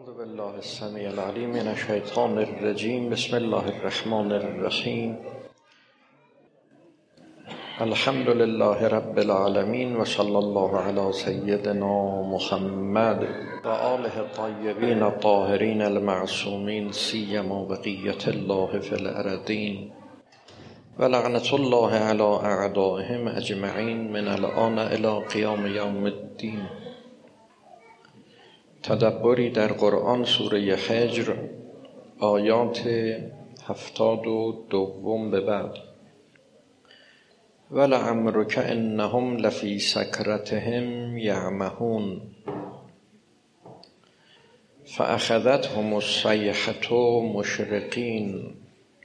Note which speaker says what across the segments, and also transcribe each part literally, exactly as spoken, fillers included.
Speaker 1: اعوذ بالله السمیع العلیم من الشیطان الرجیم. بسم الله الرحمن الرحیم. الحمد لله رب العالمین و صلی الله علی سیدنا محمد و آله الطیبین الطاهرین المعصومین سیما بقیة الله فی الارضین و لعنة الله علی اعدائهم اجمعین من الآن الی قیام یوم الدین. تدبری در قرآن سوره حجر آیات هفتاد و دوم به بعد. ولعمرک انهم لفی سکرتهم یعمهون فاخذتهم الصیحة مشرقین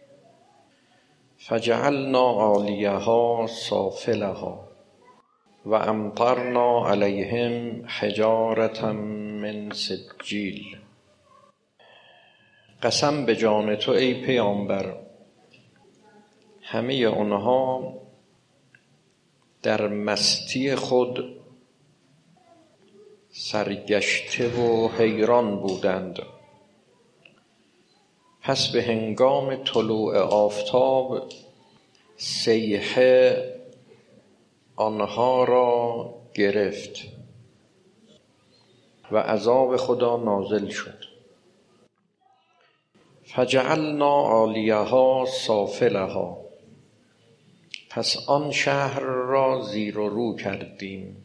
Speaker 1: فجعلنا عالیها سافلها و امطرنا علیهم حجارة من سجیل. قسم به جان تو ای پیامبر، همه اونها در مستی خود سرگشته و حیران بودند. پس به هنگام طلوع آفتاب صیحه آنها را گرفت و عذاب خدا نازل شد. فجعلنا عالیها سافلها، پس آن شهر را زیر و رو کردیم.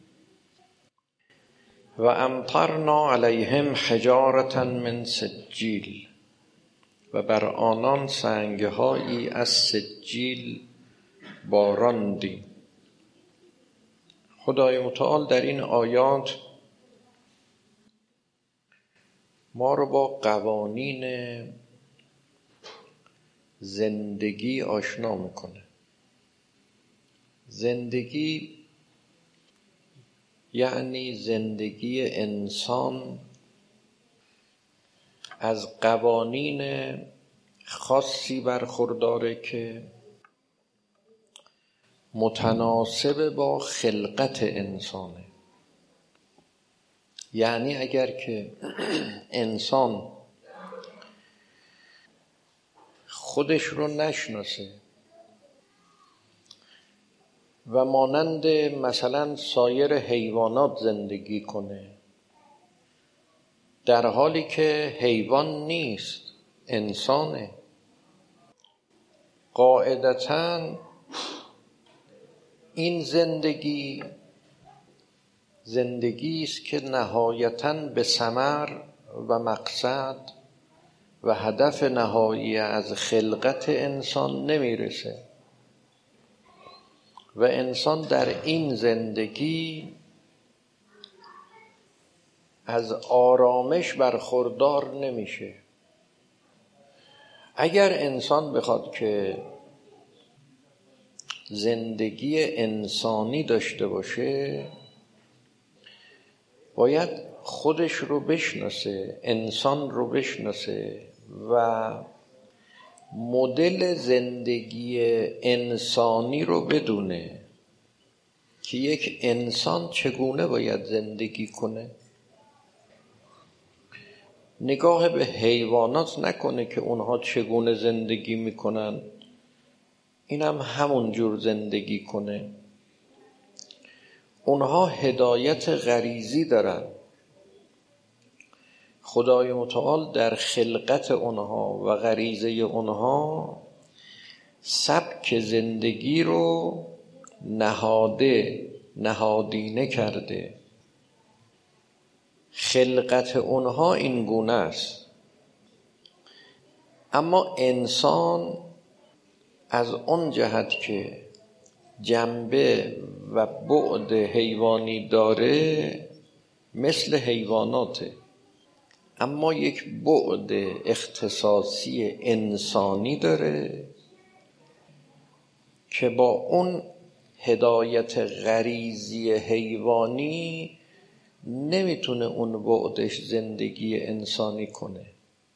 Speaker 1: و امطرنا علیهم حجارة من سجیل، و بر آنان سنگهایی از سجیل باراندیم. خدای متعال در این آیات ما رو با قوانین زندگی آشنا میکنه. زندگی یعنی زندگی انسان از قوانین خاصی برخورداره که متناسب با خلقت انسانه. یعنی اگر که انسان خودش رو نشناسه و مانند مثلا سایر حیوانات زندگی کنه، در حالی که حیوان نیست، انسانه، قاعدتاً این زندگی زندگی است که نهایتاً به ثمر و مقصد و هدف نهایی از خلقت انسان نمیرسه و انسان در این زندگی از آرامش برخوردار نمیشه. اگر انسان بخواد که زندگی انسانی داشته باشه، باید خودش رو بشناسه، انسان رو بشناسه و مدل زندگی انسانی رو بدونه که یک انسان چگونه باید زندگی کنه. نگاه به حیوانات نکنه که اونها چگونه زندگی میکنن، اینم همون جور زندگی کنه. اونها هدایت غریزی دارن. خدای متعال در خلقت اونها و غریزه اونها سبک زندگی رو نهاده نهادینه کرده. خلقت اونها این گونه است. اما انسان از اون جهت که جنبه و بعد حیوانی داره مثل حیواناته، اما یک بعد اختصاصی انسانی داره که با اون هدایت غریزی حیوانی نمیتونه اون بعدش زندگی انسانی کنه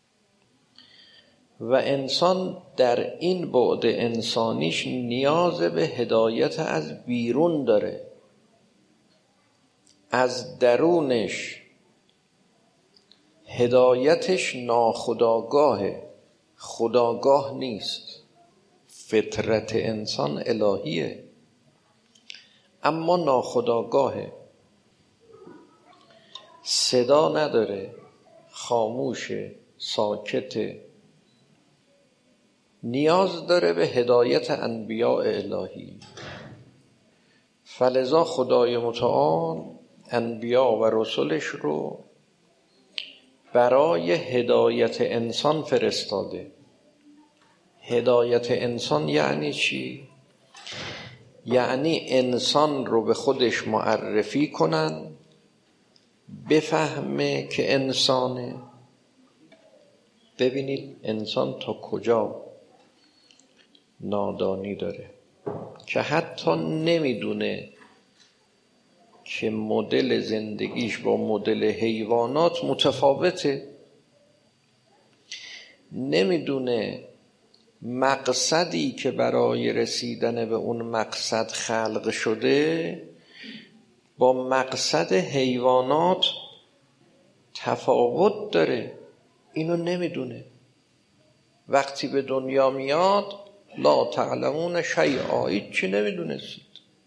Speaker 1: و انسان در این بعد انسانیش نیاز به هدایت از بیرون داره. از درونش هدایتش ناخودآگاهه، خودآگاه نیست. فطرت انسان الهیه اما ناخودآگاهه، صدا نداره، خاموشه، ساکته، نیاز داره به هدایت انبیاء الهی. فلذا خدای متعال انبیاء و رسولش رو برای هدایت انسان فرستاده. هدایت انسان یعنی چی؟ یعنی انسان رو به خودش معرفی کنن، بفهمه که انسانه. ببینید انسان تا کجا نادانی داره که حتی نمیدونه که مدل زندگیش با مدل حیوانات متفاوته، نمیدونه مقصدی که برای رسیدن به اون مقصد خلق شده با مقصد حیوانات تفاوت داره. اینو نمیدونه. وقتی به دنیا میاد لا تعلمون شیئا، هیچی نمیدونستید.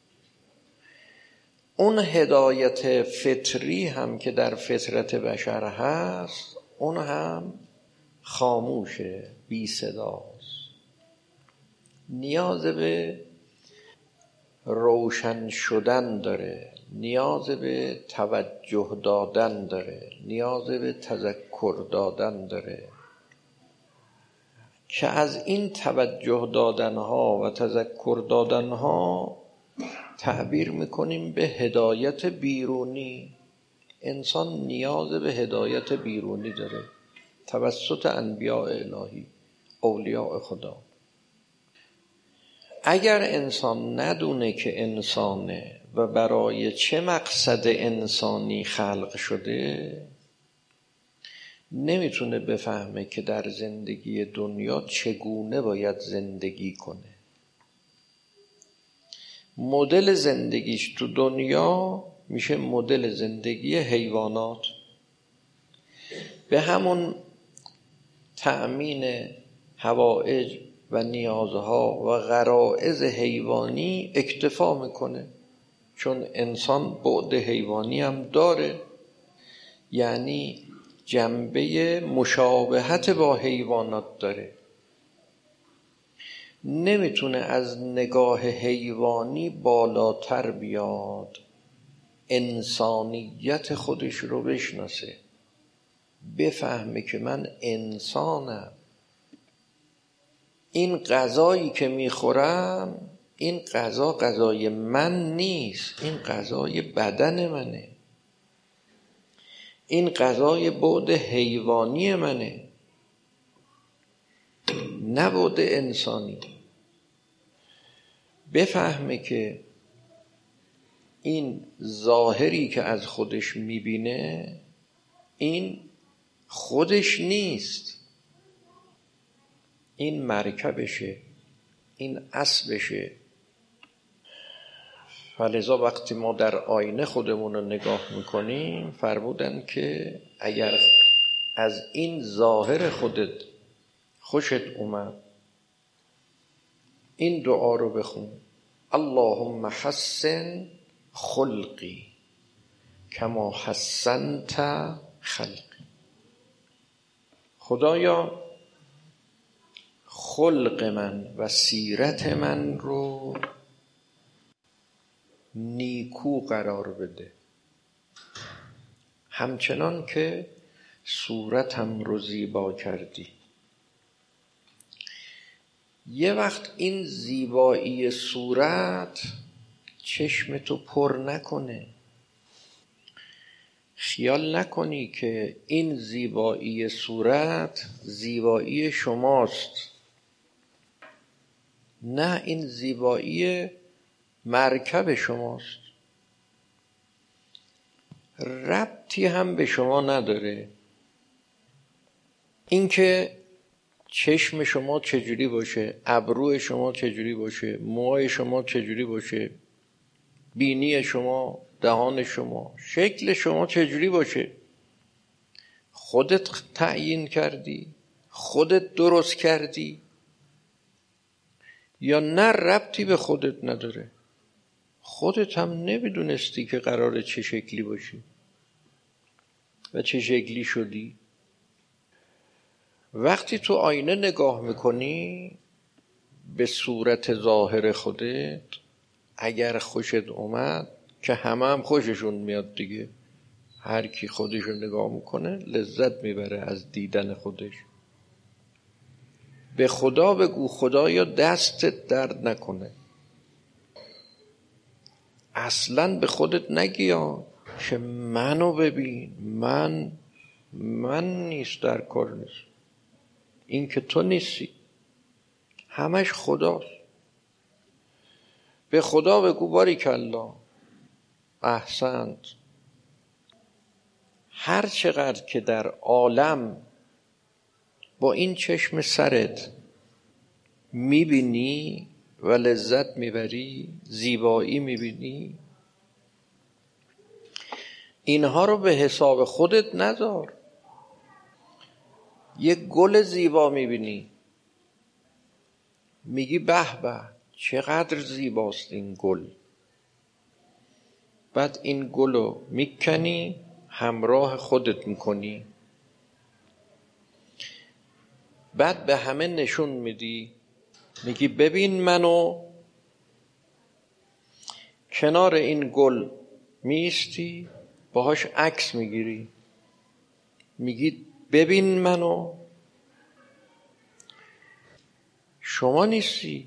Speaker 1: اون هدایت فطری هم که در فطرت بشر هست اون هم خاموشه، بی صداست، نیاز به روشن شدن داره، نیاز به توجه دادن داره، نیاز به تذکر دادن داره که از این توجه دادنها و تذکر دادنها تعبیر میکنیم به هدایت بیرونی. انسان نیاز به هدایت بیرونی داره توسط انبیاء الهی، اولیاء خدا. اگر انسان ندونه که انسانه و برای چه مقصد انسانی خلق شده، نمیتونه بفهمه که در زندگی دنیا چگونه باید زندگی کنه. مدل زندگیش تو دنیا میشه مدل زندگی حیوانات، به همون تأمین حوائج و نیازها و غرایز حیوانی اکتفا میکنه، چون انسان بعد حیوانی هم داره، یعنی جنبه مشابهت با حیوانات داره. نمیتونه از نگاه حیوانی بالاتر بیاد، انسانیت خودش رو بشناسه، بفهمه که من انسانم. این غذایی که میخورم، این غذا غذای من نیست، این غذای بدن منه، این غذای بعد حیوانی منه، نه بعد انسانی. بفهمه که این ظاهری که از خودش میبینه این خودش نیست، این مرکبشه، این اسبشه. فلذا وقتی ما در آینه خودمون رو نگاه میکنیم فرمودن که اگر از این ظاهر خودت خوشت اومد این دعا رو بخون: اللهم حسن خلقی کما حسنت خلقی. خدایا خلق من و سیرت من رو نیکو قرار بده، همچنان که صورتم رو زیبا کردی. یه وقت این زیبایی صورت چشمتو پر نکنه، خیال نکنی که این زیبایی صورت زیبایی شماست. نه، این زیبایی مرکب شماست، ربطی هم به شما نداره. این که چشم شما چجوری باشه، ابرو شما چجوری باشه، موهای شما چجوری باشه، بینی شما، دهان شما، شکل شما چجوری باشه، خودت تعیین کردی؟ خودت درست کردی؟ یا نه ربطی به خودت نداره؟ خودت هم نمیدونستی که قراره چه شکلی باشی و چه شکلی شدی. وقتی تو آینه نگاه میکنی به صورت ظاهر خودت، اگر خوشت اومد که همه هم خوششون میاد دیگه، هر کی خودشون نگاه میکنه لذت میبره از دیدن خودش. به خدا بگو خدایا دستت درد نکنه. اصلا به خودت نگیا که منو ببین، من من نیست در کار نیست، این که تو نیستی، همش خداست. به خدا بگو باریکالله، احسنت. هر چقدر که در عالم با این چشم سرت میبینی و لذت میبری، زیبایی میبینی، اینها رو به حساب خودت نذار. یک گل زیبا میبینی، میگی به به چقدر زیباست این گل. بعد این گل رو میکنی همراه خودت میکنی، بعد به همه نشون میدی، میگی ببین منو. کنار این گل میستی باهاش عکس میگیری، میگی ببین منو. شما نیستی،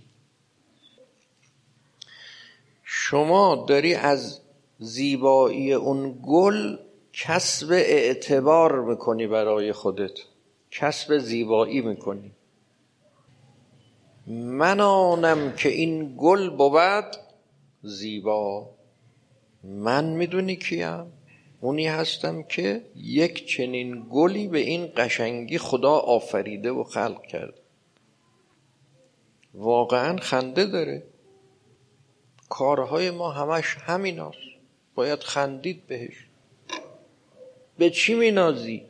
Speaker 1: شما داری از زیبایی اون گل کسب اعتبار میکنی، برای خودت کسب زیبایی میکنی. من آنم که این گل بود زیبا. من میدونی کیم؟ اونی هستم که یک چنین گلی به این قشنگی خدا آفریده و خلق کرد. واقعا خنده داره. کارهای ما همش همین هست. باید خندید بهش. به چی می نازی؟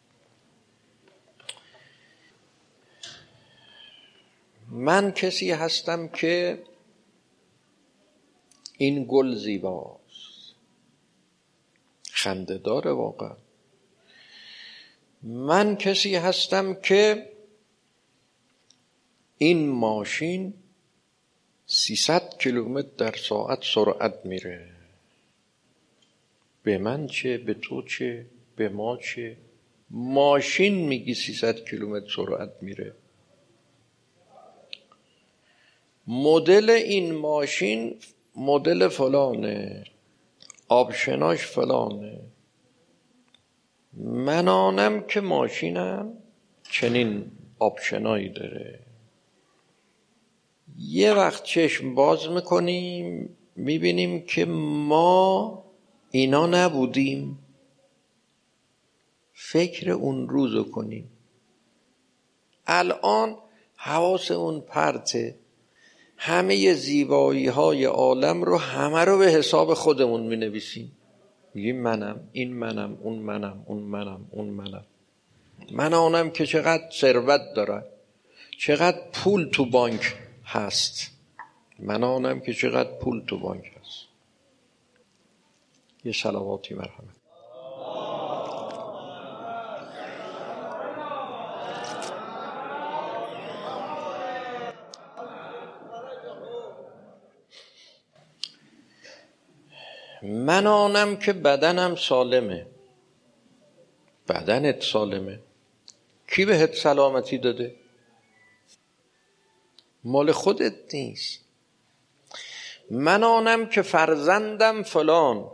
Speaker 1: من کسی هستم که این گل زیباست. خنده داره واقعا. من کسی هستم که این ماشین سیصد کیلومتر در ساعت سرعت میره. به من چه؟ به تو چه؟ به ما چه؟ ماشین میگی سیصد کیلومتر سرعت میره. مدل این ماشین مدل فلانه، آپشناش فلانه. من آنم که ماشینم چنین آپشنایی داره. یه وقت چشم باز میکنیم میبینیم که ما اینا نبودیم. فکر اون روزو کنیم. الان حواسمون پرته. همه زیبایی های عالم رو همه رو به حساب خودمون می نویسیم. میگیم منم، این منم، اون منم، اون منم، اون منم. من آنم که چقدر ثروت داره، چقدر پول تو بانک هست. من آنم که چقدر پول تو بانک هست. یه صلواتی مرحمت. من آنم که بدنم سالمه. بدنت سالمه. کی بهت سلامتی داده؟ مال خودت نیست. من آنم که فرزندم فلان.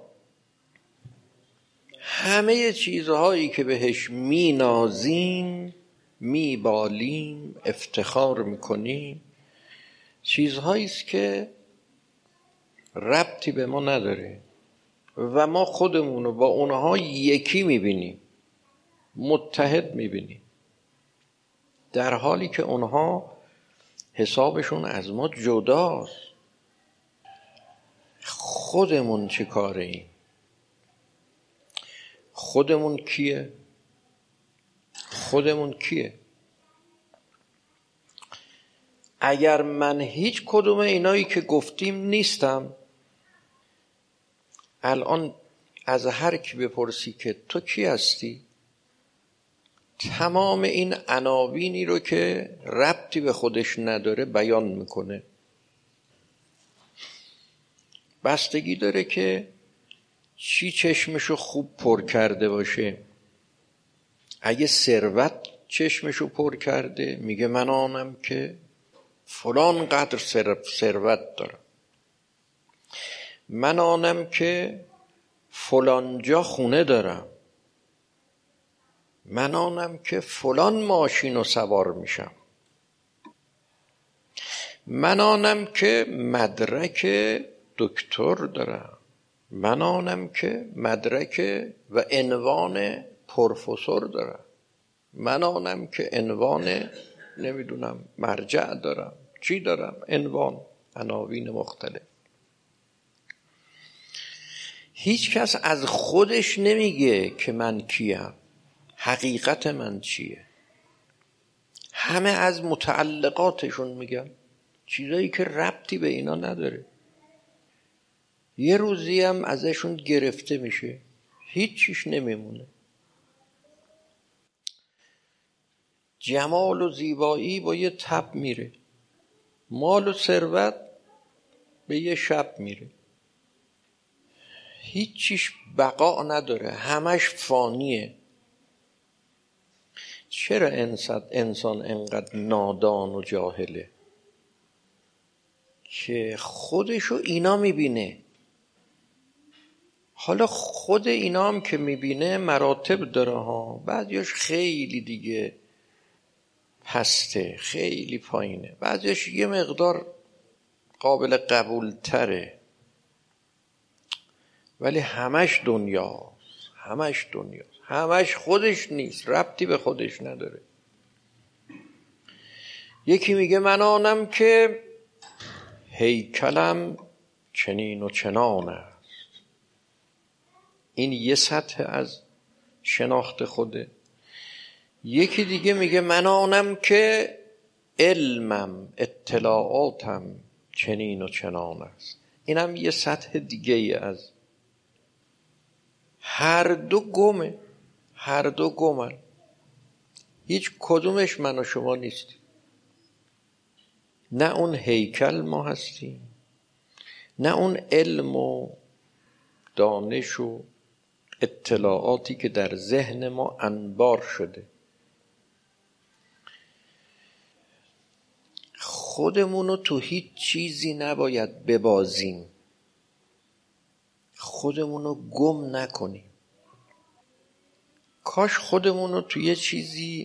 Speaker 1: همه چیزهایی که بهش می نازیم، می بالیم، افتخار میکنیم، چیزهایی است که ربطی به ما نداره و ما خودمونو با اونها یکی میبینیم، متحد میبینیم، در حالی که اونها حسابشون از ما جداست. خودمون چه کاره ایم؟ خودمون کیه؟ خودمون کیه؟ اگر من هیچ کدوم اینایی که گفتیم نیستم، الان از هر کی بپرسی که تو کی هستی، تمام این عناوینی رو که ربطی به خودش نداره بیان میکنه. بستگی داره که چی چشمشو خوب پر کرده باشه. اگه ثروت چشمشو پر کرده میگه من آنم که فلان قدر ثروت دارم، من آنم که فلان جا خونه دارم، من آنم که فلان ماشین رو سوار میشم، من آنم که مدرک دکتر دارم، من آنم که مدرک و عنوان پروفسور دارم، من آنم که عنوان نمیدونم مرجع دارم، چی دارم، عنوان، عناوین مختلف. هیچ کس از خودش نمیگه که من کیم، حقیقت من چیه. همه از متعلقاتشون میگن، چیزایی که ربطی به اینا نداره. یه روزی هم ازشون گرفته میشه، هیچ چیش نمیمونه. جمال و زیبایی با یه تب میره، مال و ثروت به یه شب میره، هیچ چیش بقا نداره، همش فانیه. چرا انسان انسان انقدر نادان و جاهله که خودشو اینا میبینه؟ حالا خود اینا هم که میبینه مراتب داره ها، بعضیش خیلی دیگه پسته، خیلی پایینه، بعضیش یه مقدار قابل قبول تره، ولی همش دنیاست، همش دنیاست، همش خودش نیست، ربطی به خودش نداره. یکی میگه من آنم که هیکلم چنین و چنان است، این یه سطح از شناخت خوده. یکی دیگه میگه من آنم که علمم، اطلاعاتم چنین و چنان است، اینم یه سطح دیگه ای از. هر دو گمه، هر دو گمن، هیچ کدومش من و شما نیستیم. نه اون هیکل ما هستیم، نه اون علم و دانش و اطلاعاتی که در ذهن ما انبار شده. خودمونو تو هیچ چیزی نباید ببازیم، خودمونو گم نکنیم. کاش خودمونو تو یه چیزی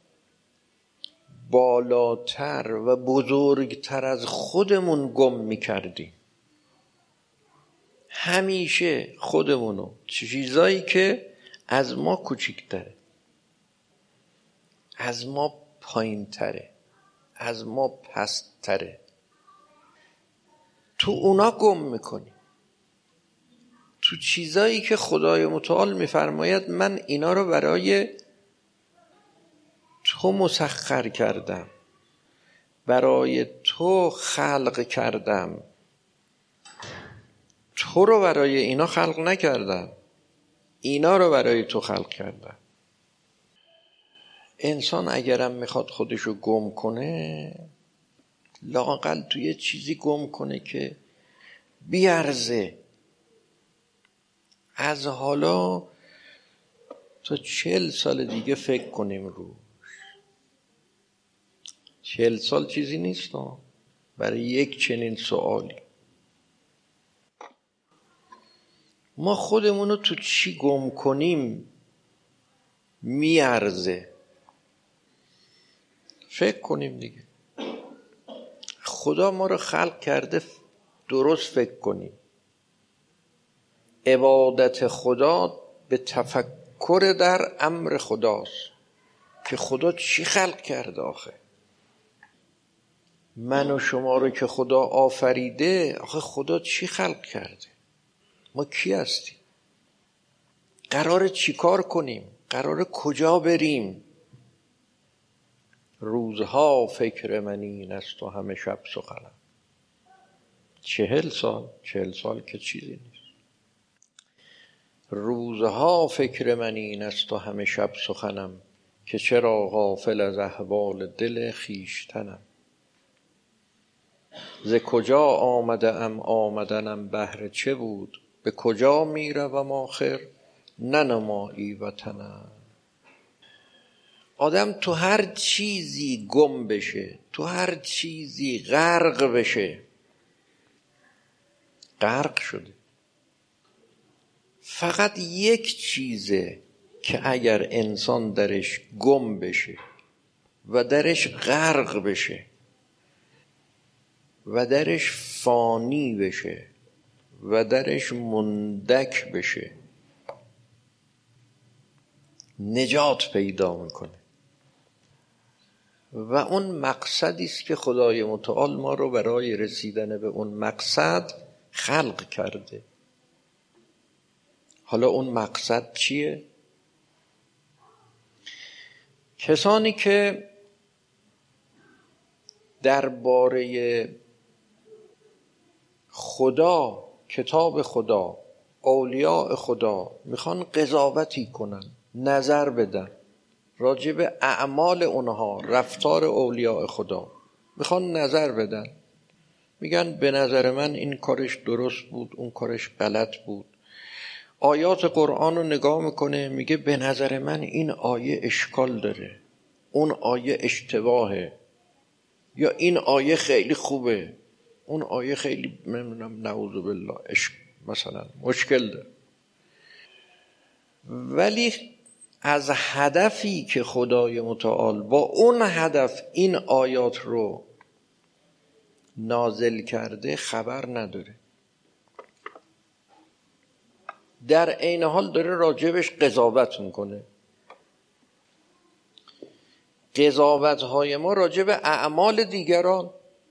Speaker 1: بالاتر و بزرگتر از خودمون گم میکردیم. همیشه خودمونو چیزایی که از ما کوچیک‌تره، از ما پایین‌تره، از ما پست‌تره، تو اونا گم میکنیم. تو چیزایی که خدای متعال میفرماید من اینا رو برای تو مسخر کردم، برای تو خلق کردم، تو رو برای اینا خلق نکردم، اینا رو برای تو خلق کردم. انسان اگرم میخواد خودشو گم کنه، لااقل تو یه چیزی گم کنه که بیارزه. از حالا تا چل سال دیگه فکر کنیم روش. چل سال چیزی نیست برای یک چنین سوالی. ما خودمونو تو چی گم کنیم میارزه. فکر کنیم دیگه. خدا ما رو خلق کرده درست فکر کنیم. عبادت خدا به تفکر در امر خداست که خدا چی خلق کرده. آخه من و شما رو که خدا آفریده، آخه خدا چی خلق کرده؟ ما کی هستیم؟ قراره چی کار کنیم؟ قراره کجا بریم؟ روزها فکر من این است و همه شب سخنم. چهل سال چهل سال که چیزی نیست. روزها فکر من این است و همه شب سخنم، که چرا غافل از احوال دل خویشتنم. ز کجا آمده ام آمدنم بهر چه بود، به کجا می روم آخر ننمایی وطنم. آدم تو هر چیزی گم بشه، تو هر چیزی غرق بشه، غرق شده. فقط یک چیزه که اگر انسان درش گم بشه و درش غرق بشه و درش فانی بشه و درش مندک بشه، نجات پیدا میکنه. و اون مقصدی است که خدای متعال ما رو برای رسیدن به اون مقصد خلق کرده. حالا اون مقصد چیه؟ کسانی که درباره خدا، کتاب خدا، اولیاء خدا میخوان قضاوتی کنن، نظر بدن راجع به اعمال اونها، رفتار اولیاء خدا میخوان نظر بدن، میگن به نظر من این کارش درست بود، اون کارش غلط بود. آیات قرآن رو نگاه میکنه، میگه به نظر من این آیه اشکال داره، اون آیه اشتباهه، یا این آیه خیلی خوبه، اون آیه خیلی نمیدونم نعوذ بالله اش مثلا مشکل داره. ولی از هدفی که خدای متعال با اون هدف این آیات رو نازل کرده خبر نداره. در عین حال داره راجبش قضاوت میکنه. قضاوت‌های ما راجب اعمال دیگران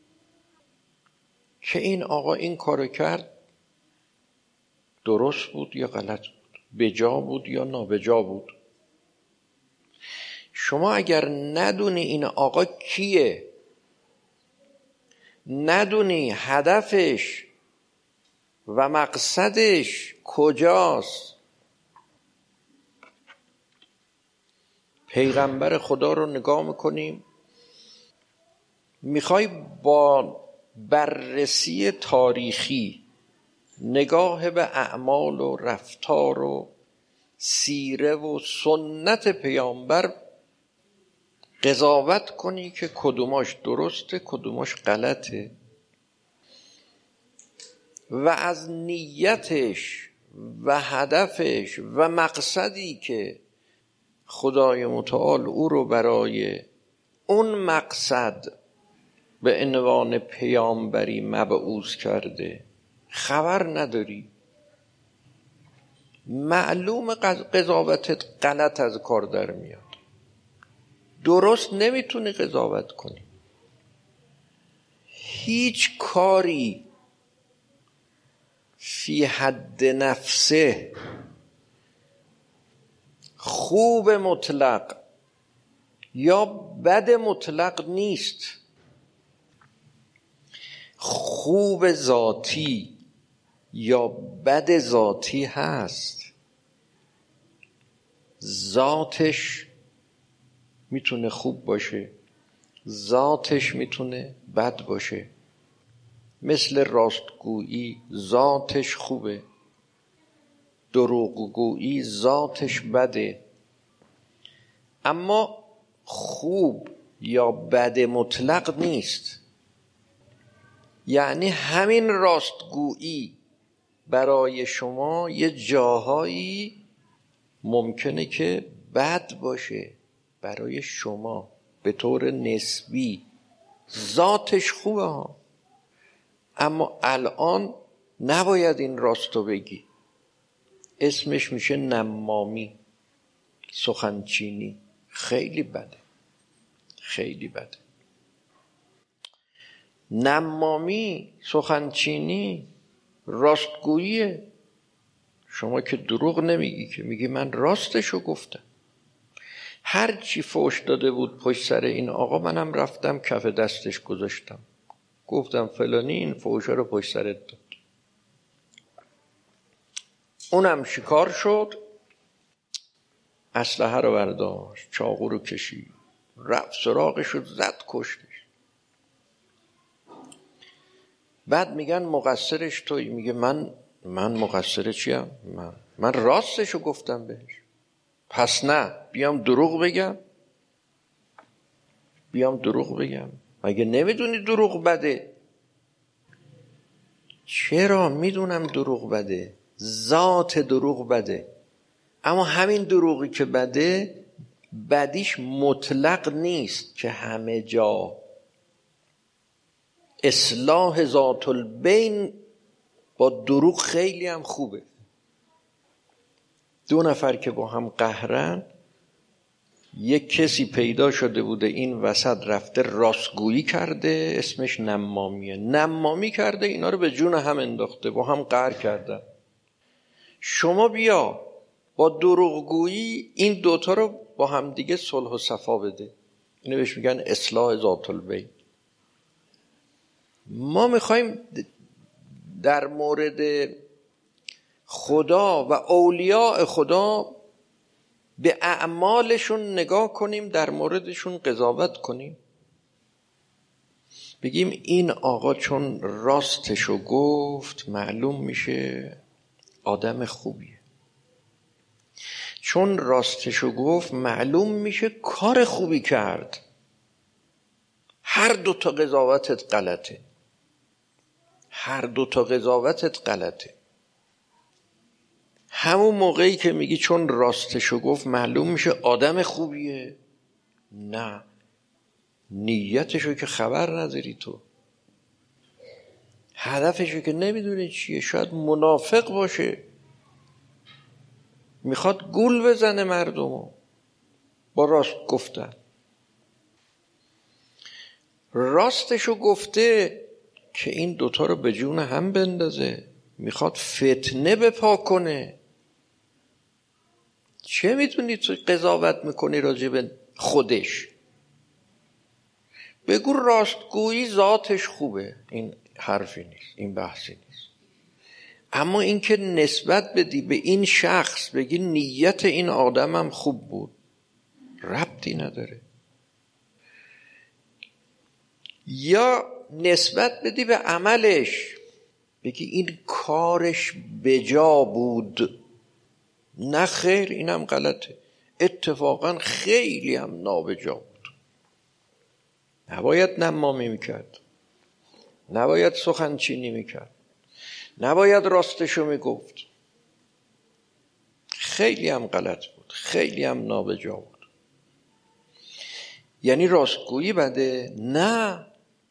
Speaker 1: که این آقا این کارو کرد درست بود یا غلط بود، بجا بود یا نابجا بود. شما اگر ندونی این آقا کیه، ندونی هدفش و مقصدش کجاست، پیغمبر خدا رو نگاه میکنیم، میخوای با بررسی تاریخی نگاه به اعمال و رفتار و سیره و سنت پیامبر قضاوت کنی که کدوماش درسته کدوماش غلطه، و از نیتش و هدفش و مقصدی که خدای متعال او رو برای اون مقصد به عنوان پیامبری مبعوث کرده خبر نداری. معلوم قضاوتت غلط از کار در میاد، درست نمیتونی قضاوت کنی. هیچ کاری فی حد نفسه خوب مطلق یا بد مطلق نیست. خوب ذاتی یا بد ذاتی هست، ذاتش میتونه خوب باشه، ذاتش میتونه بد باشه. مثل راستگویی ذاتش خوبه، دروغگویی ذاتش بده. اما خوب یا بد مطلق نیست. یعنی همین راستگویی برای شما یه جاهایی ممکنه که بد باشه، برای شما به طور نسبی ذاتش خوبه ها، اما الان نباید این راستو بگی. اسمش میشه نمامی، سخنچینی. خیلی بده، خیلی بده. نمامی، سخنچینی، راستگوییه. شما که دروغ نمیگی، که میگی من راستشو گفتم. هر چی فوش داده بود پشت سر این آقا منم رفتم کف دستش گذاشتم، گفتم فلانی این فوشا رو پشت سرت داد. اونم شکار شد، اسلحه رو برداشت، چاقو رو کشید، رفت سراغش رو زد، کشتش. بعد میگن مقصرش توی، میگه من من مقصر چیم؟ من من راستشو گفتم بهش. پس نه بیام دروغ بگم؟ بیام دروغ بگم؟ مگه نمیدونی دروغ بده؟ چرا میدونم دروغ بده، ذات دروغ بده، اما همین دروغی که بده بدیش مطلق نیست که همه جا. اصلاح ذات البین با دروغ خیلی هم خوبه. دو نفر که با هم قهرن، یک کسی پیدا شده بوده این وسط رفته راستگویی کرده، اسمش نمامیه، نمامی کرده اینا رو به جون هم انداخته، با هم قهر کردن. شما بیا با دروغگویی این دوتا رو با هم دیگه صلح و صفا بده. اینو بهش میگن اصلاح ذات البین. ما میخوایم در مورد خدا و اولیاء خدا به اعمالشون نگاه کنیم، در موردشون قضاوت کنیم، بگیم این آقا چون راستشو گفت معلوم میشه آدم خوبیه، چون راستشو گفت معلوم میشه کار خوبی کرد. هر دو تا قضاوتت غلطه، هر دو تا قضاوتت غلطه. همون موقعی که میگی چون راستشو گفت معلوم میشه آدم خوبیه، نه، نیتشو که خبر نداری، تو هدفشو که نمیدونی چیه. شاید منافق باشه، میخواد گول بزنه مردمو با راست گفتن. راستشو گفته که این دوتا رو به جون هم بندازه، میخواد فتنه بپا کنه. چه میتونی تو قضاوت میکنی راجع به خودش؟ بگو راستگویی ذاتش خوبه، این حرفی نیست، این بحثی نیست. اما اینکه نسبت بدی به این شخص بگی نیت این آدمم خوب بود، ربطی نداره. یا نسبت بدی به عملش، بگی این کارش بجا بود، نه خیر اینم غلطه، اتفاقا خیلی هم نابجا بود. نباید نمامی میکرد، نباید سخنچینی میکرد، نباید راستشو میگفت، خیلی هم غلط بود، خیلی هم نابجا بود. یعنی راستگویی بده؟ نه،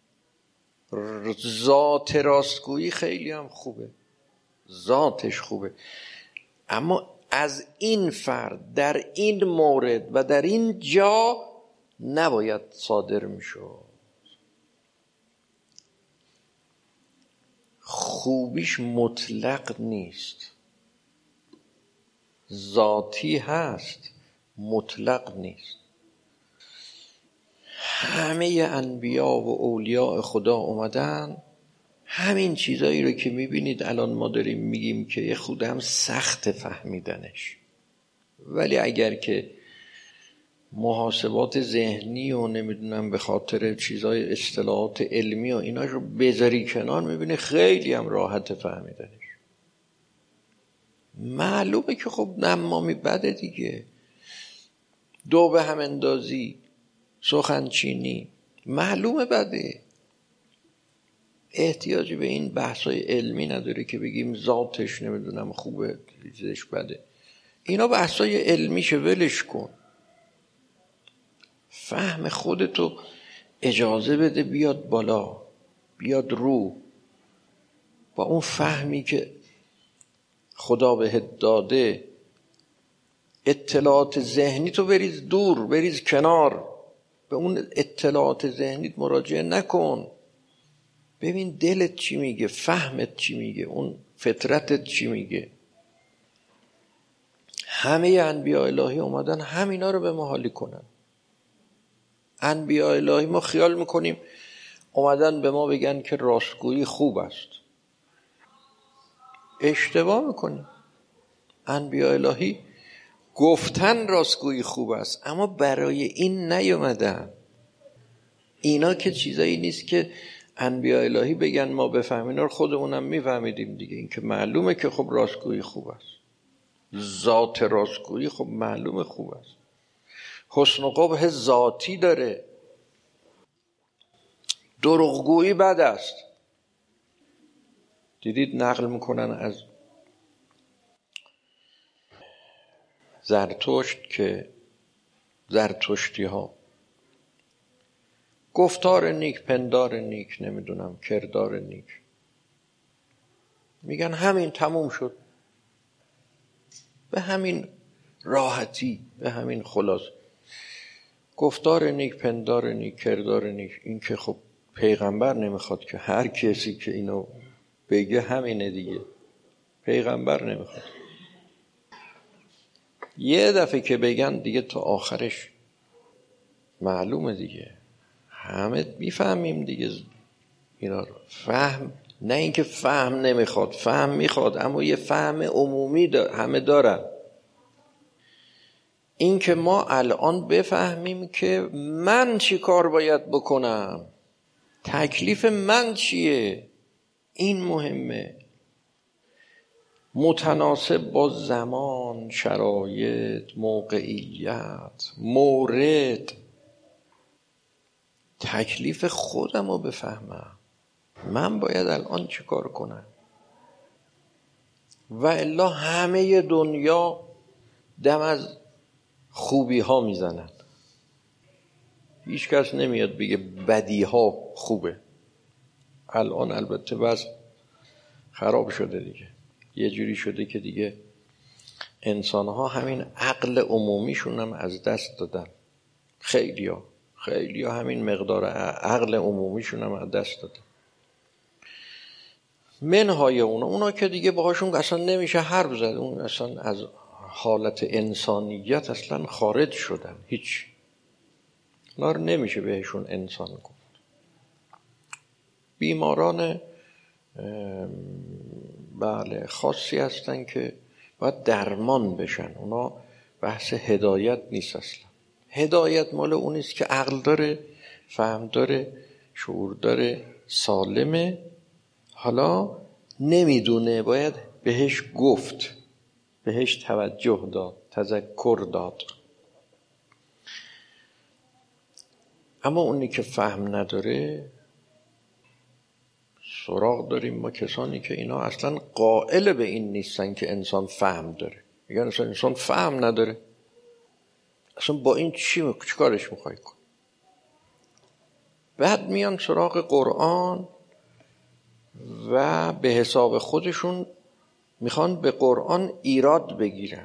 Speaker 1: ذات راستگویی خیلی هم خوبه، ذاتش خوبه، اما از این فرد در این مورد و در این جا نباید صادر میشود. خوبیش مطلق نیست، ذاتی هست، مطلق نیست. همه انبیا و اولیاء خدا اومدن همین چیزایی رو که میبینید الان ما داریم میگیم که یه خود هم سخت فهمیدنش، ولی اگر که محاسبات ذهنی و نمیدونم به خاطر چیزای اصطلاحات علمی و اینا رو بذاری کنار، میبینی خیلی هم راحت فهمیدنش. معلومه که خب نمامی بده دیگه، دو به هم اندازی، سخنچینی، معلومه بده. احتیاجی به این بحثای علمی نداره که بگیم ذاتش نمیدونم خوبه چیزش بده. اینا بحثای علمیشه، ولش کن. فهم خودتو اجازه بده بیاد بالا، بیاد رو، با اون فهمی که خدا بهت داده. اطلاعات ذهنی تو بریز دور، بریز کنار، به اون اطلاعات ذهنیت مراجعه نکن. ببین دلت چی میگه، فهمت چی میگه، اون فطرتت چی میگه. همه انبیاء الهی اومدن همینا رو به ما حالی کنن. انبیاء الهی ما خیال میکنیم اومدن به ما بگن که راستگویی خوب است. اشتباه میکنیم. انبیاء الهی گفتن راستگویی خوب است، اما برای این نیومدن. اینا که چیزایی نیست که انبیاء الهی بگن ما بفهمیم، اینا رو خودمونم میفهمیدیم دیگه. این که معلومه که خب راستگویی خوب است، ذات راستگویی خب معلومه خوب است، حسن و قبح ذاتی داره. دروغگویی بد است. دیدید نقل میکنن از زرتشت که زرتشتی ها گفتار نیک، پندار نیک، نمیدونم کردار نیک، میگن همین تموم شد، به همین راحتی، به همین خلاص. گفتار نیک، پندار نیک، کردار نیک، این که خب پیغمبر نمیخواد که هر کسی که اینو بگه همینه دیگه. پیغمبر نمیخواد یه دفعه که بگن دیگه تا آخرش معلومه دیگه، همه میفهمیم دیگه اینا رو. فهم، نه اینکه فهم نمیخواد، فهم میخواد، اما یه فهم عمومی دا همه دارن. این که ما الان بفهمیم که من چی کار باید بکنم، تکلیف من چیه، این مهمه. متناسب با زمان، شرایط، موقعیت، مورد، تکلیف خودم رو بفهمم. من باید الان چی کار کنم؟ و الا همه دنیا دم از خوبی ها میزنن. هیچ کس نمیاد بگه بدی ها خوبه. الان البته وضع خراب شده دیگه، یه جوری شده که دیگه انسان ها همین عقل عمومیشون هم از دست دادن. خیلی ها خیلی ها همین مقدار عقل عمومیشون هم از دست دادن. منهای اونا اونا که دیگه باهاشون اصلا نمیشه حرف زد، اون اصلا از حالت انسانیت اصلا خارج شدن، هیچ اونا رو نمیشه بهشون انسان گفت. بیماران بله خاصی هستن که باید درمان بشن. اونا بحث هدایت نیست اصلا. هدایت مال اونیست که عقل داره، فهم داره، شعور داره، سالمه، حالا نمیدونه، باید بهش گفت، بهش توجه داد، تذکر داد. اما اونی که فهم نداره، سراغ داریم ما کسانی که اینا اصلا قائل به این نیستن که انسان فهم داره. میگن اصلا انسان فهم نداره، اصلا با این چی چی کارش میخوای کن؟ بعد میان سراغ قرآن و به حساب خودشون میخوان به قرآن ایراد بگیرن،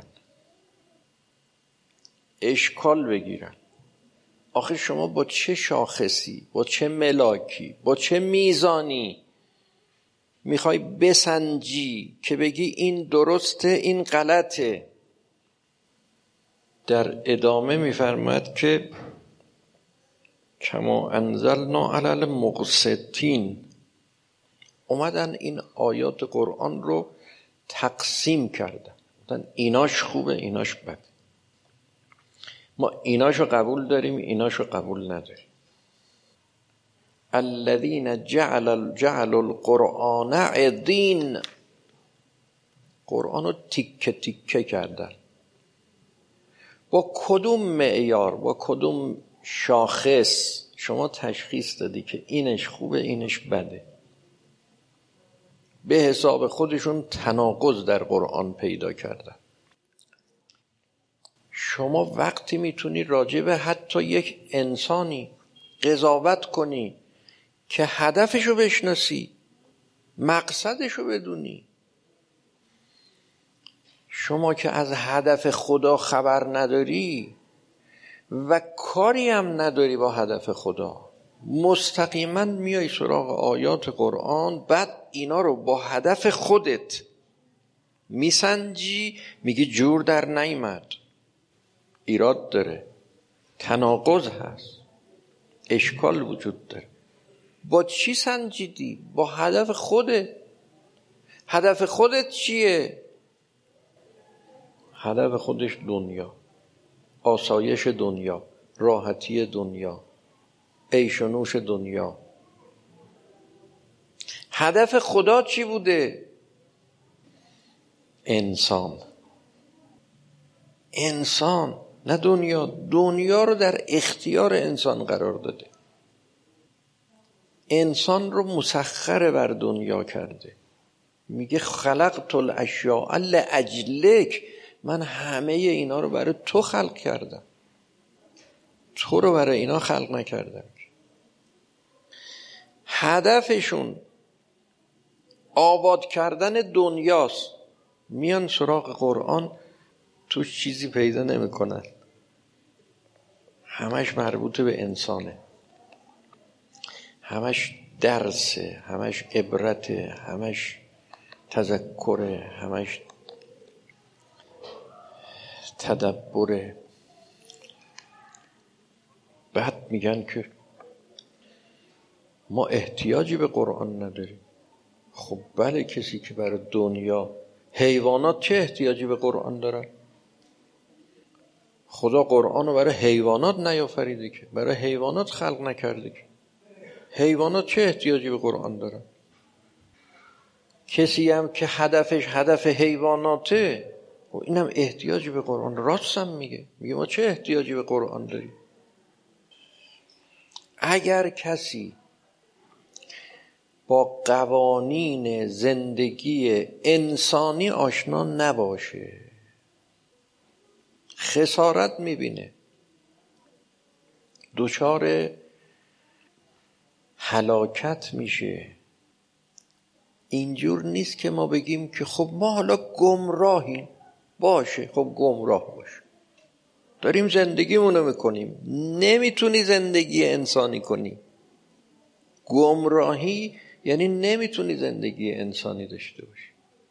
Speaker 1: اشکال بگیرن. آخه شما با چه شاخصی، با چه ملاکی، با چه میزانی میخوای بسنجی که بگی این درسته این غلطه؟ در ادامه میفرماد که کما انزلنا علی المقسطین، اومدن این آیات قرآن رو تقسیم کردن، ایناش خوبه ایناش بده، ما ایناشو قبول داریم ایناشو قبول نداریم. الذين جعل جعل القرآن عضین، قرآن رو تیکه تیکه کردن. با کدوم معیار، با کدوم شاخص شما تشخیص دادی که اینش خوبه اینش بده؟ به حساب خودشون تناقض در قرآن پیدا کردن. شما وقتی میتونی راجع به حتی یک انسانی قضاوت کنی که هدفشو بشناسی، مقصدشو بدونی. شما که از هدف خدا خبر نداری و کاری هم نداری با هدف خدا، مستقیما میای سراغ آیات قرآن، بعد اینا رو با هدف خودت میسنجی، میگی جور در نیامد، ایراد داره، تناقض هست، اشکال وجود داره. با چی سنجیدی؟ با هدف خودت. هدف خودت چیه؟ هدف خودش دنیا، آسایش دنیا، راحتی دنیا، عیش و نوش دنیا. هدف خدا چی بوده؟ انسان. انسان، نه دنیا. دنیا رو در اختیار انسان قرار داده، انسان رو مسخر بر دنیا کرده. میگه خلقت الاشیاء لاجلک، من همه اینا رو برای تو خلق کردم، تو رو برای اینا خلق نکردم. هدفشون آباد کردن دنیاست. میان سراغ قرآن، توش چیزی پیدا نمی کنن، همش مربوط به انسانه، همش درسه، همش عبرته، همش تذکره، همش تدبره. بعد میگن که ما احتیاجی به قرآن نداریم. خب بله، کسی که برای دنیا، حیوانات چه احتیاجی به قرآن دارن؟ خدا قرآن رو برای حیوانات نیافریده که، برای حیوانات خلق نکرده که. حیوانات چه احتیاجی به قرآن دارن؟ کسی هم که هدفش هدف حیواناته، و اینم احتیاجی به قرآن. راستم میگه، میگه ما چه احتیاجی به قرآن داریم؟ اگر کسی با قوانین زندگی انسانی آشنا نباشه، خسارت میبینه، دچار هلاکت میشه. اینجور نیست که ما بگیم که خب ما حالا گمراهیم. باشه، خب گمراه باش، داریم زندگیمونو میکنیم. نمیتونی زندگی انسانی کنی. گمراهی یعنی نمیتونی زندگی انسانی داشته باشی.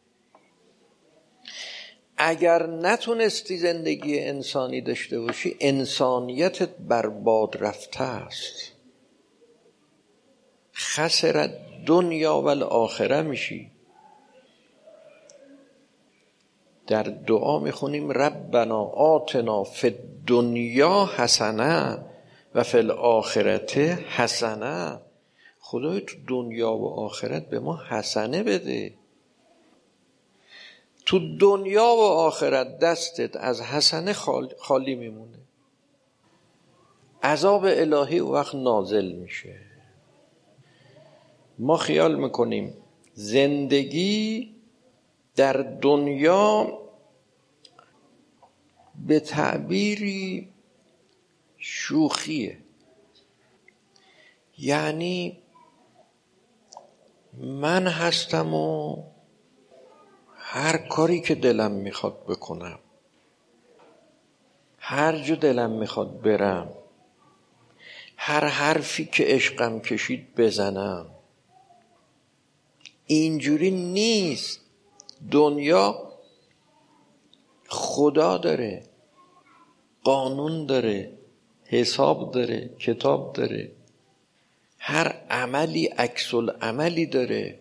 Speaker 1: اگر نتونستی زندگی انسانی داشته باشی، انسانیتت برباد رفته است، خسرت دنیا و الاخره میشی. در دعا میخونیم ربنا آتنا فی الدنیا حسنه و فی الاخرته حسنه. خدای تو دنیا و آخرت به ما حسنه بده. تو دنیا و آخرت دستت از حسنه خالی میمونه، عذاب الهی وقت نازل میشه. ما خیال میکنیم زندگی در دنیا به تعبیری شوخیه، یعنی من هستم و هر کاری که دلم میخواد بکنم، هر جا دلم میخواد برم، هر حرفی که عشقم کشید بزنم. اینجوری نیست. دنیا خدا داره، قانون داره، حساب داره، کتاب داره، هر عملی عکس العملی داره.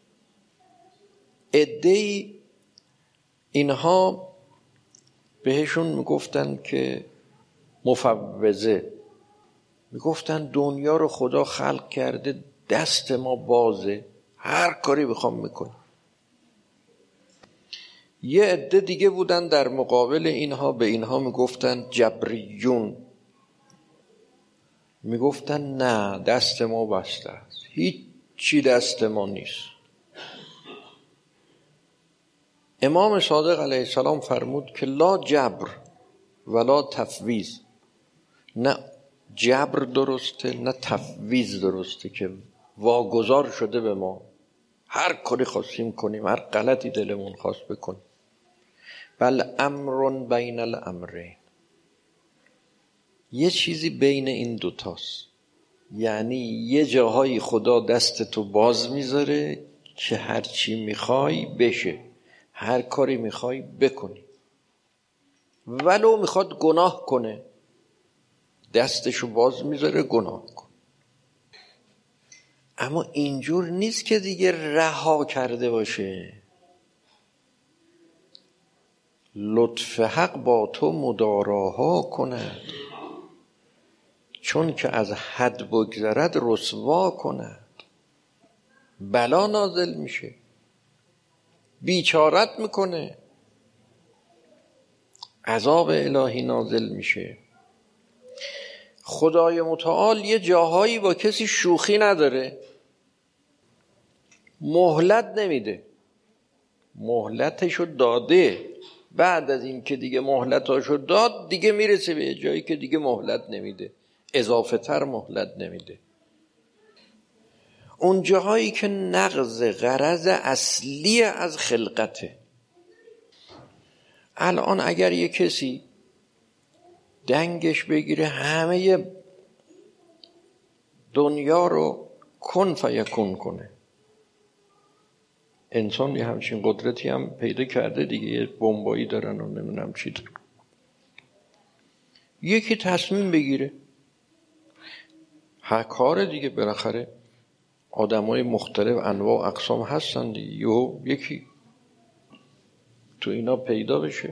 Speaker 1: عده‌ای اینها بهشون میگفتن که مفوضه، میگفتن دنیا رو خدا خلق کرده، دست ما بازه، هر کاری بخوام میکنیم. یه عده دیگه بودن در مقابل اینها، به اینها میگفتن جبریون، میگفتن نه، دست ما بسته است، هیچ چی دست ما نیست. امام صادق علیه السلام فرمود که لا جبر ولا تفویض. نه جبر درسته نه تفویض درسته که واگذار شده به ما، هر کاری خواستیم کنیم، هر غلطی دلمون خواست بکنیم. بل امر بین الامرین، یه چیزی بین این دوتاست. یعنی یه جاهایی خدا دست تو باز میذاره که هر چی میخوای بشه، هر کاری میخوای بکنی، ولو میخواد گناه کنه دستشو باز میذاره گناه کن. اما اینجور نیست که دیگه رها کرده باشه. لطف حق با تو مداراها کند، چون که از حد بگذرد رسوا کند. بلا نازل میشه، بیچارت میکنه، عذاب الهی نازل میشه. خدای متعال یه جاهایی با کسی شوخی نداره، مهلت نمیده. مهلتشو داده، بعد از این که دیگه مهلتاشو داد دیگه میرسه به جایی که دیگه مهلت نمیده، اضافه تر مهلت نمیده. اون جاهایی که نقض غرض اصلی از خلقته. الان اگر یه کسی دنگش بگیره همه دنیا رو کن فیکون کنه، انسان یه همچین قدرتی هم پیدا کرده دیگه، یه بمبایی دارن و نمیدونم چی دارن. یکی تصمیم بگیره، هر کار دیگه، بالاخره آدمای مختلف انواع و اقسام هستن دیگه، یهو یکی تو اینا پیدا بشه.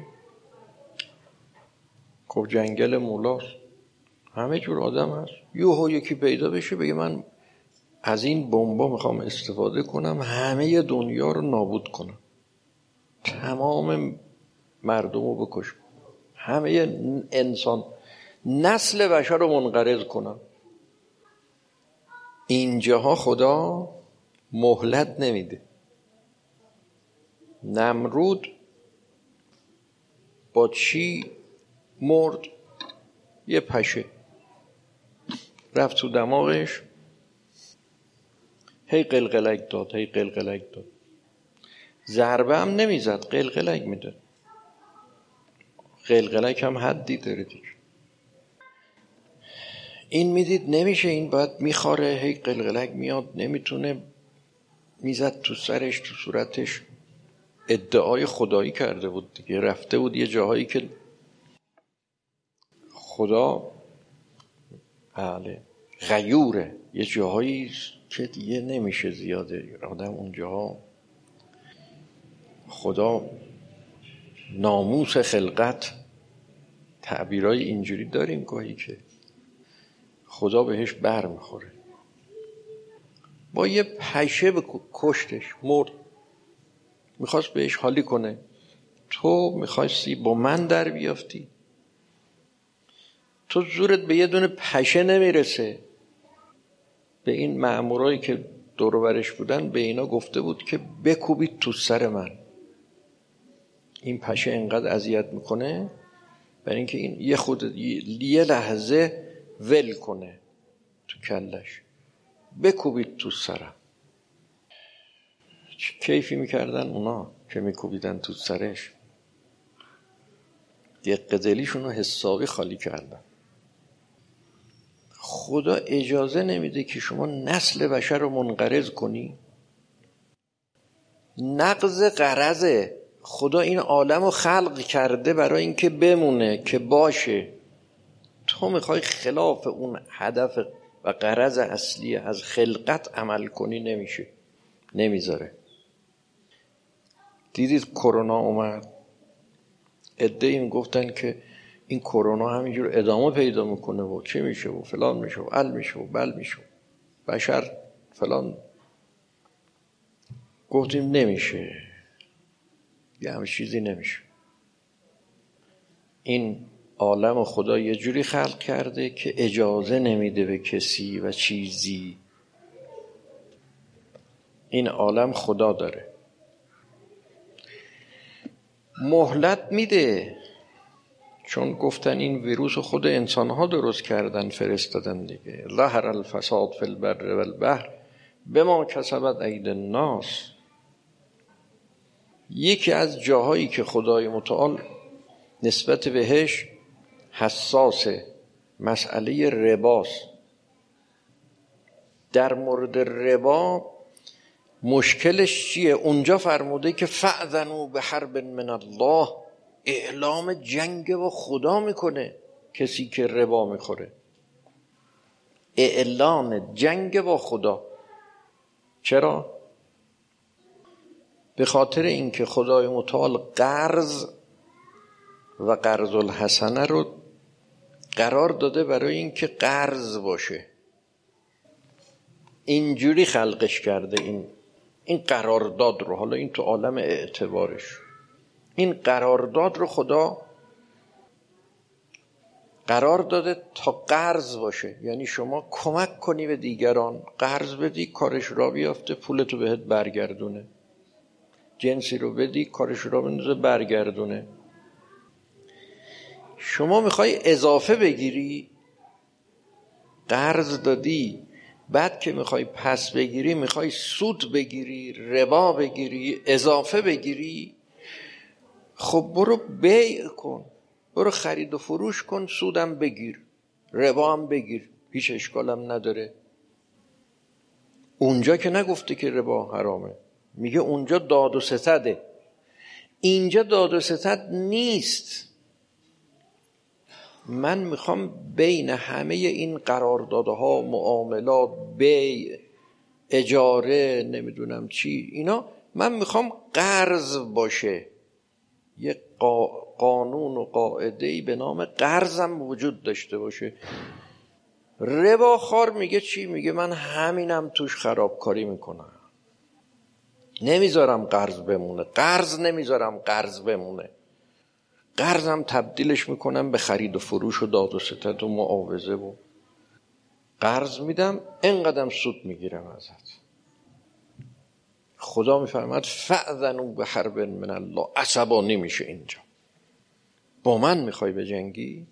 Speaker 1: خب جنگل مولاست، همه جور آدم هست، یهو یکی پیدا بشه بگه من از این بمبا میخوام استفاده کنم همه دنیا رو نابود کنم، تمام مردم رو بکشم، همه انسان نسل بشر رو منقرض کنم. اینجاها خدا مهلت نمیده. نمرود با چی مرد؟ یه پشه رفت تو دماغش، هی قلقلک داد، هی قلقلک داد، ضربه هم نمیزد، قلقلک میداد. قلقلک هم حدی داره دیگه. این میدید نمیشه، این باید میخوره، هی قلقلک میاد، نمیتونه، میزد تو سرش، تو صورتش. ادعای خدایی کرده بود دیگه، رفته بود یه جاهایی که خدا بله غیوره، یه جاهایی که دیگه نمیشه زیاده آدم اونجاها. خدا ناموس خلقت، تعبیرای اینجوری داریم گاهی که خدا بهش بر میخوره. با یه پشه کشتش، مرد. میخواست بهش حالی کنه، تو میخواستی با من در بیافتی، تو زورت به یه دونه پشه نمیرسه. به این مأمورایی که دور و برش بودن به اینا گفته بود که بکوبید تو سر من. این پشه انقدر اذیت میکنه برای اینکه این یه خود یه لحظه ول کنه تو کلش، بکوبید تو سرم. چه کیفی میکردن اونا که میکوبیدن تو سرش، دق دلیشون رو حسابی خالی کردن. خدا اجازه نمیده که شما نسل بشر رو منقرض کنی. نقض غرضه. خدا این عالم رو خلق کرده برای اینکه بمونه، که باشه. تو میخوای خلاف اون هدف و غرض اصلی از خلقت عمل کنی، نمیشه، نمیذاره. دیدید کرونا اومد، عده‌ای میگفتن که این کرونا همینجور ادامه پیدا میکنه و چه میشه و فلان میشه و ال میشه و بل میشه، بشر فلان. گفتیم نمیشه، یه همه چیزی نمیشه. این عالم خدا یه جوری خلق کرده که اجازه نمیده به کسی و چیزی. این عالم خدا داره، مهلت میده، چون گفتن این ویروس خود انسانها درست کردن، فرستادن دیگه. ظهر الفساد فی البر والبحر بما کسبت ایدی الناس. یکی از جاهایی که خدای متعال نسبت بهش حساسه مسئله رباست. در مورد ربا مشکلش چیه؟ اونجا فرموده که فأذنوا بحرب من الله، اعلام جنگ با خدا میکنه کسی که ربا میخوره، اعلان جنگ با خدا. چرا؟ به خاطر اینکه خدای متعال قرض و قرض الحسنه رو قرار داده برای اینکه قرض باشه، اینجوری خلقش کرده. این این قرارداد رو، حالا این تو عالم اعتبارش، این قرارداد رو خدا قرار داده تا قرض باشه، یعنی شما کمک کنی به دیگران، قرض بدی کارش را بیافته، پولتو بهت برگردونه، جنسی رو بدی کارش را بندازه برگردونه. شما میخوای اضافه بگیری، قرض دادی، بعد که میخوای پس بگیری میخوای سود بگیری، ربا بگیری، اضافه بگیری، خب برو بیع کن، برو خرید و فروش کن، سودم بگیر، ربا هم بگیر، هیچ اشکالم نداره. اونجا که نگفته که ربا حرامه، میگه اونجا داد و ستده، اینجا داد و ستد نیست. من میخوام بین همه این قراردادها، معاملات، بیع، اجاره، نمیدونم چی، اینا من میخوام قرض باشه، یه قانون و قاعده‌ای به نام قرضم وجود داشته باشه. رباخوار میگه چی؟ میگه من همینم توش خرابکاری میکنم، نمیذارم قرض بمونه، قرض نمیذارم قرض بمونه، قرضم تبدیلش میکنم به خرید و فروش و داد و ستد و معاوضه و قرض میدم، اینقدرم سود میگیرم ازت. خدا میفرماد فأذنوا بحرب من الله، عصبانی میشه اینجا، با من میخوای بجنگی؟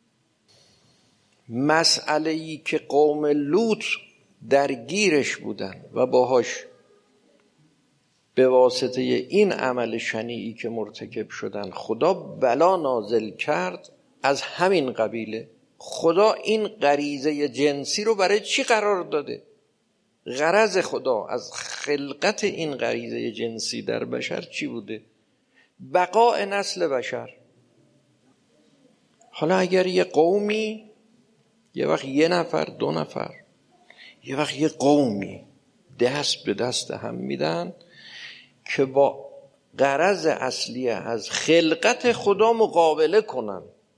Speaker 1: مسئله‌ای که قوم لوط درگیرش بودن و باهاش به واسطه این عمل شنیعی که مرتکب شدن خدا بلا نازل کرد، از همین قبیله. خدا این غریزه جنسی رو برای چی قرار داده؟ غرض خدا از خلقت این غریزه جنسی در بشر چی بوده؟ بقاء نسل بشر. حالا اگر یه قومی، یه وقت یه نفر، دو نفر، یه وقت یه قومی دست به دست هم میدن که با غرض اصلی از خلقت خدا مقابله کنن.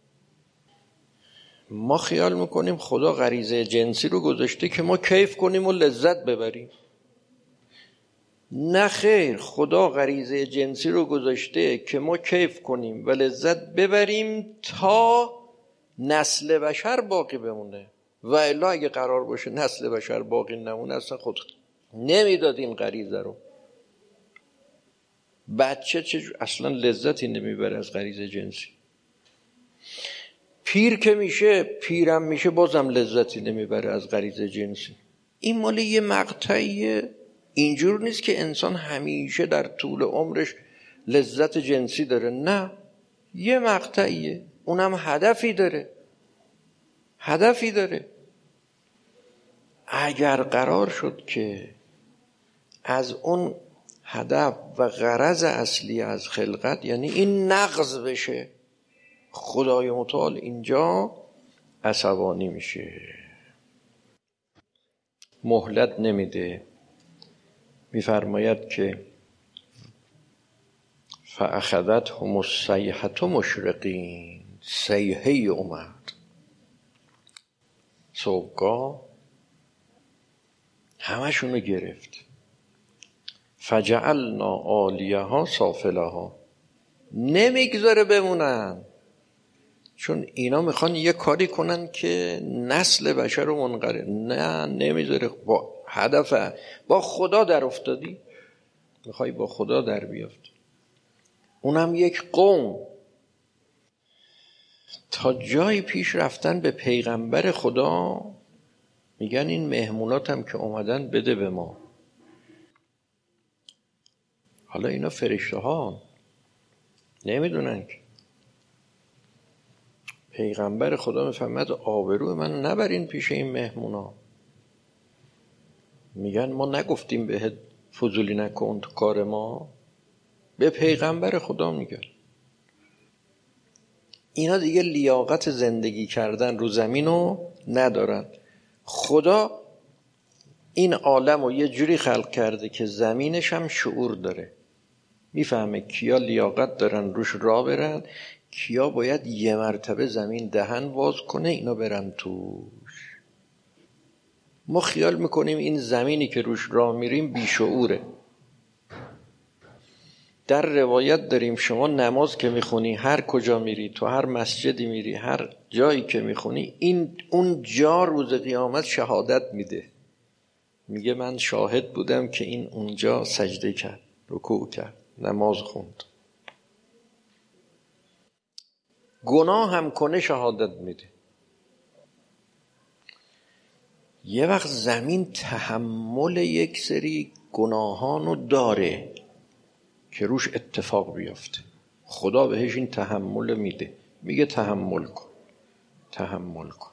Speaker 1: ما خیال میکنیم خدا غریزه جنسی رو گذاشته که ما کیف کنیم و لذت ببریم. نه خیر، خدا غریزه جنسی رو گذاشته که ما کیف کنیم و لذت ببریم تا نسل بشر باقی بمونه، و الا اگه قرار باشه نسل بشر باقی نمونه اصلا خود نمیداد این غریزه رو. بچه چه اصلا لذتی نمیبره از غریزه جنسی. پیر که میشه، پیرم میشه، بازم لذتی نمیبره از غریزه جنسی. این مال یه مقطعیه، اینجور نیست که انسان همیشه در طول عمرش لذت جنسی داره، نه، یه مقطعیه، اونم هدفی داره، هدفی داره. اگر قرار شد که از اون هدف و غرض اصلی از خلقت، یعنی این نقض بشه، خدای متعال اینجا عصبانی میشه، مهلت نمیده. میفرماید که فاخذتهم الصیحة مشرقین، صیحه اومد، صبحگاه همشونو گرفت. فجعلنا عالیها سافلها، نمیگذاره بمونن، چون اینا میخوان یه کاری کنن که نسل بشر رو منقرض، نه نمیذاره. با هدف با خدا در افتادی، میخوای با خدا در بیافتی، اونم یک قوم. تا جایی پیش رفتن به پیغمبر خدا، میگن این مهمونات هم که اومدن بده به ما. حالا اینا فرشته ها نمیدونن که پیغمبر خدا میفهمد آبرو من نبرین پیش این مهمونا. میگن ما نگفتیم بهت فضولی نکن تو کار ما. به پیغمبر خدا میگن. اینا دیگه لیاقت زندگی کردن رو زمینو ندارن. خدا این عالم رو یه جوری خلق کرده که زمینش هم شعور داره، میفهمه کیا لیاقت دارن روش راه برن، کیا باید یه مرتبه زمین دهن واز کنه اینا برن توش. ما خیال میکنیم این زمینی که روش راه میریم بیشعوره. در روایت داریم شما نماز که میخونی، هر کجا میری، تو هر مسجدی میری، هر جایی که میخونی، این اون جا روز قیامت شهادت میده، میگه من شاهد بودم که این اونجا سجده کرد، رکوع کرد، نماز خوند. گناه هم کنه شهادت میده. یه وقت زمین تحمل یک سری گناهانو داره که روش اتفاق بیفته، خدا بهش این تحمل میده، میگه تحمل کن تحمل کن.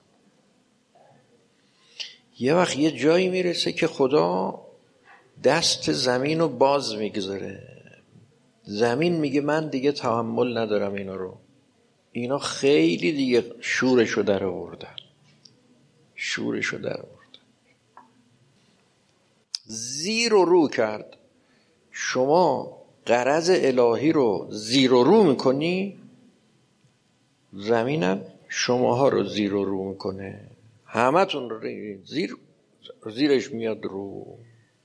Speaker 1: یه وقت یه جایی میرسه که خدا دست زمین رو باز میگذاره، زمین میگه من دیگه تحمل ندارم اینا رو، اینا خیلی دیگه شورشو در آوردن شورشو در آوردن زیر و رو کرد. شما غرض الهی رو زیر و رو میکنی، زمینم شماها رو زیر و رو میکنه، همه تون رو زیر زیرش میاد رو،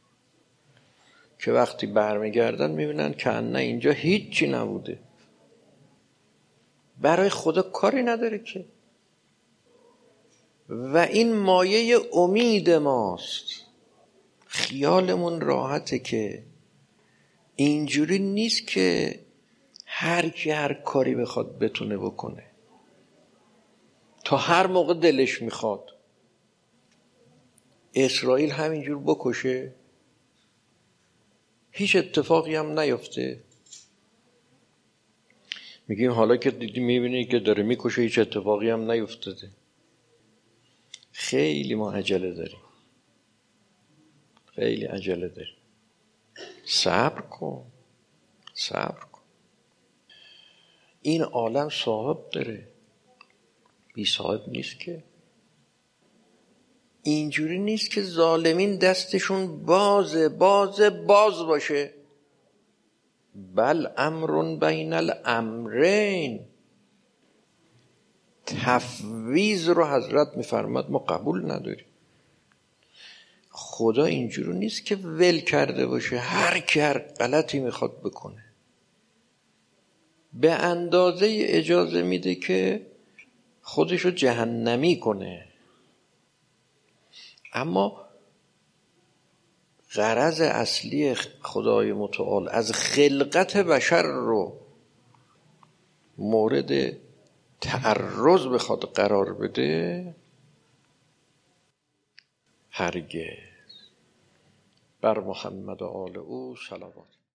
Speaker 1: که وقتی برمیگردن میبینن که نه اینجا هیچی نبوده. برای خدا کاری نداره که. و این مایه امید ماست. خیالمون راحته که اینجوری نیست که هر کی هر کاری بخواد بتونه بکنه تا هر موقع دلش میخواد. اسرائیل همینجور بکشه هیچ اتفاقی هم نیفته. میگیم حالا که دیدی میبینی که داره میکشه هیچ اتفاقی هم نیفتاده. خیلی ما عجله داریم، خیلی عجله داریم. صبر کن صبر کن. این عالم صاحب داره، بی صاحب نیست که. اینجوری نیست که ظالمین دستشون بازه بازه باز باشه. بل امر بین الامرین. تفویض رو حضرت میفرماد ما قبول نداریم. خدا اینجوری نیست که ول کرده باشه هر کی هر غلطی میخواد بکنه. به اندازه اجازه میده که خودشو جهنمی کنه. اما غرض اصلی خدای متعال از خلقت بشر رو مورد تعرض بخواد قرار بده، هرگز. بر محمد و آل او صلوات.